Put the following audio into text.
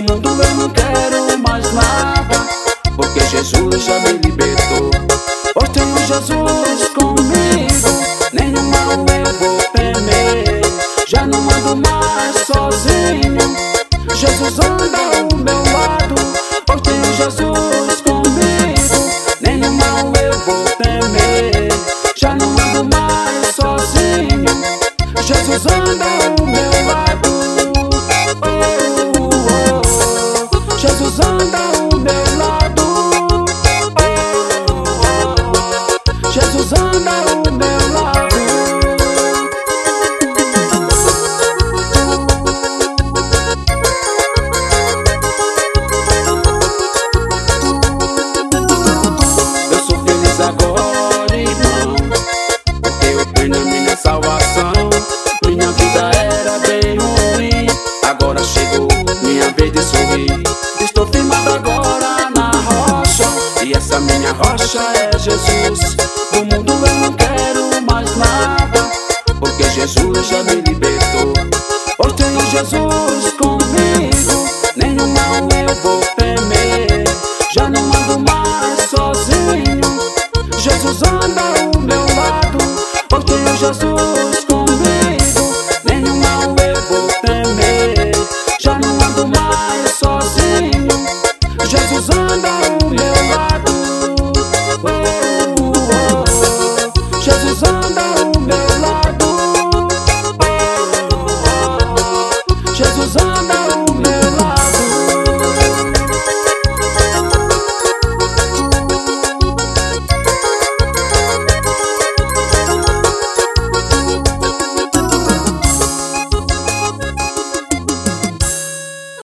mundo eu não quero mais nada, porque Jesus já me libertou. Pois tenho Jesus comigo, nenhum mal eu vou temer. Já não ando mais sozinho, Jesus anda ao meu lado. Pois tenho Jesus comigo, nenhum mal eu vou temer. Já não ando mais sozinho, Jesus anda ao meu lado. Jesus anda ao meu lado. Jesus anda ao meu lado. Eu sou feliz agora, irmão, porque eu tenho a minha salvação. Minha vida era bem ruim, agora chegou minha vez de sorrir. Estou firmado agora na rocha, e essa minha rocha é Jesus.